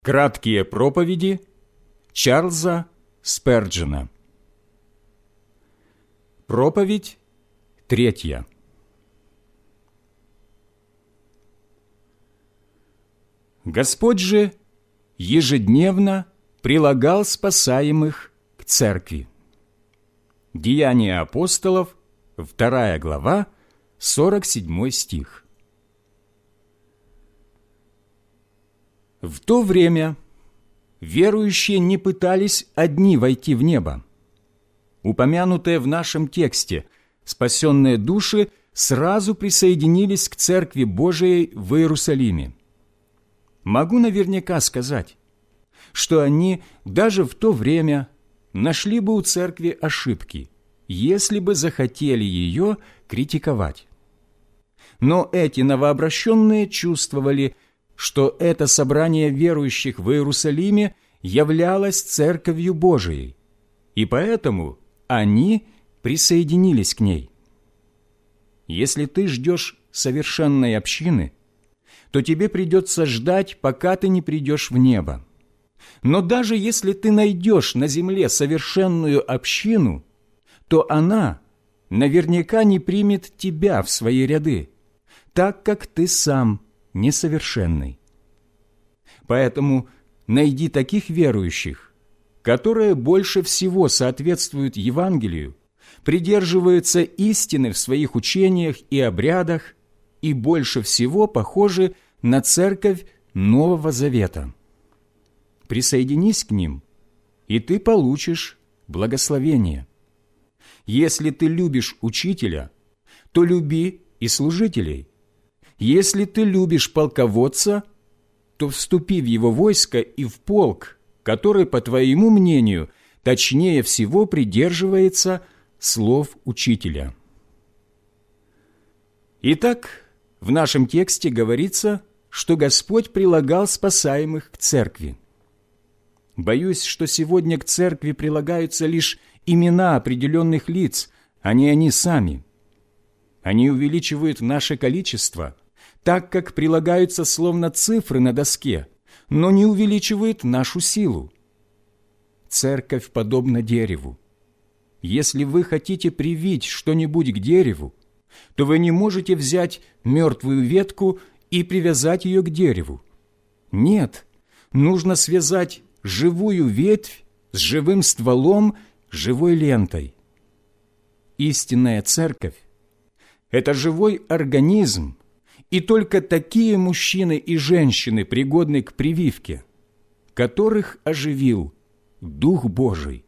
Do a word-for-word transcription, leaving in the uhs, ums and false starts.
Краткие проповеди Чарльза Сперджена. Проповедь третья. Господь же ежедневно прилагал спасаемых к церкви. Деяния апостолов, вторая глава, сорок седьмой стих. В то время верующие не пытались одни войти в небо. Упомянутые в нашем тексте спасенные души сразу присоединились к Церкви Божией в Иерусалиме. Могу наверняка сказать, что они даже в то время нашли бы у Церкви ошибки, если бы захотели ее критиковать. Но эти новообращенные чувствовали, что это собрание верующих в Иерусалиме являлось Церковью Божией, и поэтому они присоединились к ней. Если ты ждешь совершенной общины, то тебе придется ждать, пока ты не придешь в небо. Но даже если ты найдешь на земле совершенную общину, то она наверняка не примет тебя в свои ряды, так как ты сам несовершенный. Поэтому найди таких верующих, которые больше всего соответствуют Евангелию, придерживаются истины в своих учениях и обрядах и больше всего похожи на Церковь Нового Завета. Присоединись к ним, и ты получишь благословение. Если ты любишь учителя, то люби и служителей. Если ты любишь полководца, то вступи в его войско и в полк, который, по твоему мнению, точнее всего придерживается слов учителя. Итак, в нашем тексте говорится, что Господь прилагал спасаемых к церкви. Боюсь, что сегодня к церкви прилагаются лишь имена определенных лиц, а не они сами. Они увеличивают наше количество, так как прилагаются словно цифры на доске, но не увеличивают нашу силу. Церковь подобна дереву. Если вы хотите привить что-нибудь к дереву, то вы не можете взять мертвую ветку и привязать ее к дереву. Нет, нужно связать живую ветвь с живым стволом, живой лентой. Истинная церковь – это живой организм, и только такие мужчины и женщины пригодны к прививке, которых оживил Дух Божий.